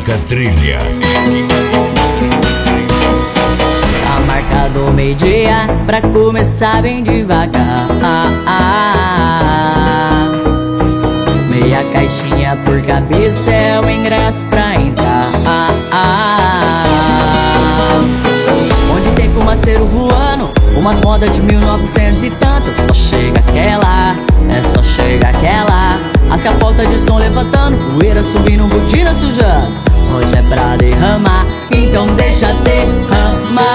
Tranca Trilha. Tá marcado meio-dia pra começar bem devagar. Meia caixinha por cabeça é o ingresso pra entrar. Onde tem fumaceiro voando, umas modas de 1900 e tantas. Só chega aquela, só chega aquela. As capotas de som levantando, poeira subindo, botina sujando. Hoje é pra derramar, então deixa derramar.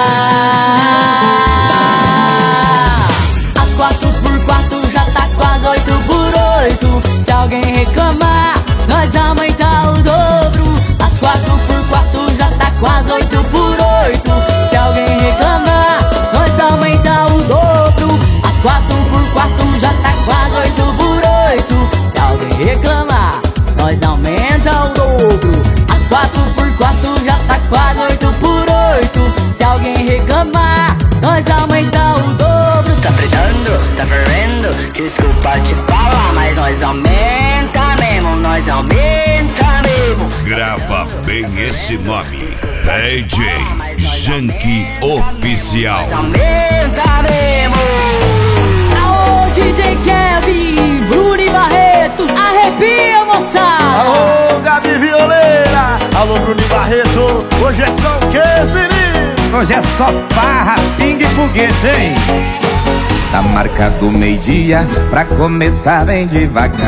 As 4x4 já tá quase 8x8. Se alguém reclamar, nós aumenta o dobro. As 4x4 já tá quase 8x8. Se alguém reclamar, nós aumenta o dobro. As 4x4 já tá quase 8x8. Se alguém reclamar, nós aumenta o dobro. As 4x4 já tá quase 8x8. Se alguém reclamar, nós aumenta o dobro. Tá fritando, tá fervendo, desculpa te falar, mas nós aumenta mesmo, nós aumenta mesmo. Grava bem esse nome: DJ Janky Oficial. Nós aumenta mesmo. Aô, DJ Kevin, Bruno e Barreto, arrepia, moçada. Alô, Gabi Violeira, alô, Bruno e Barreto. Hoje é só o que, menino? Hoje é só farra, pingue e foguete, hein? Tá marcado meio-dia pra começar bem devagar.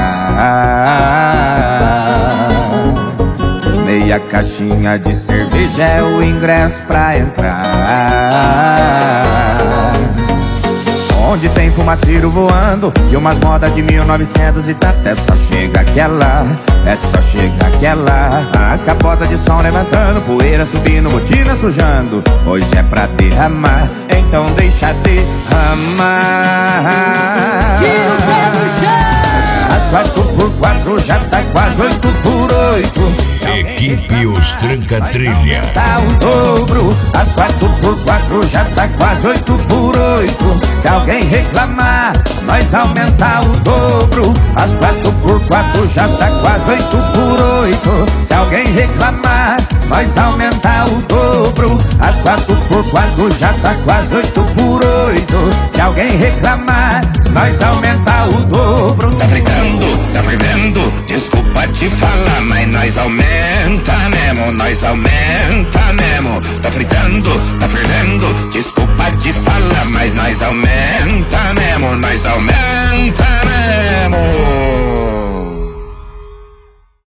Meia caixinha de cerveja é o ingresso pra entrar. Onde tem fumaceiro voando e umas modas de 1900 e tanto. É só chega aquela, é só chega aquela. As capotas de som levantando, poeira subindo, botina sujando. Hoje é pra derramar, então deixa derramar. Tira o pé no chão. As 4x4 já tá quase 8x8. Equipe Os Tranca Trilha. Tá o dobro. As 4x4 já tá quase 8x8. Se alguém reclamar, nós aumenta o dobro. As 4x4 já tá quase 8x8. Se alguém reclamar, nós aumenta o dobro. As 4x4 já tá quase 8x8. Se alguém reclamar, nós aumenta o dobro. Tá fritando, tá fervendo, desculpa te falar, mas nós aumenta mesmo, nós aumenta mesmo. Tá fritando, tá fervendo.